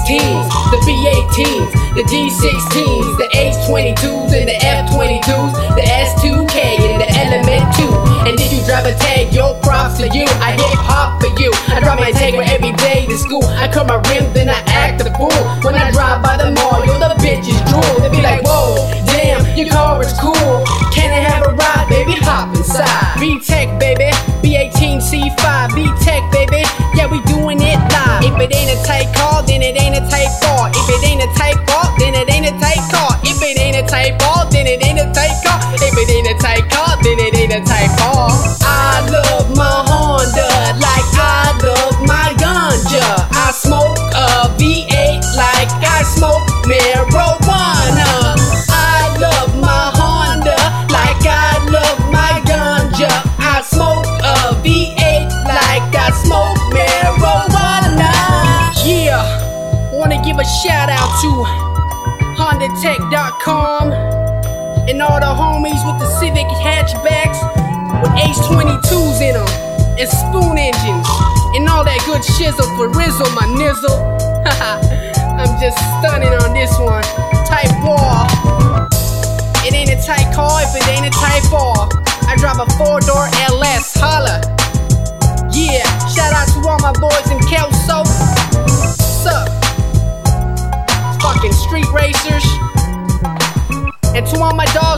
B18s, the B18s, the D16s, the H22s and the F22s, the S2K and the Element 2. And if you drive a tag, yo, props to you. I hip hop for you. I drive my Integra every day to school. I cut my rims, then I act a fool. When I drive by the mall, yo, the bitches drool. They be like, whoa, damn, your car is cool. Can I have a ride, baby? Hop inside. V-Tech, baby, B18 C5, V-Tech, baby. Yeah, we doing it live. If it ain't a tight car, then it ain't a tight car. If it ain't a tight car, then it ain't a tight car. If it ain't a tight car, then it ain't a tight car. If it ain't a tight car, then it ain't a tight car. I love my Honda like I love my ganja. I smoke a V8 like I smoke marijuana. I love my Honda like I love my ganja. I smoke a V8 like I smoke marijuana. Yeah, wanna give a shout out to HondaTech.com and all the homies with the Civic hatchbacks with H22s in them and spoon engines and all that good shizzle for Rizzle, my nizzle. I'm just stunning on this one. Type wall. It ain't a tight car if it ain't a tight ball. I drive a 4-door LS, holla. Yeah, shout out to all my boys in Kelso. Sup? Fucking street racers. And to all my dogs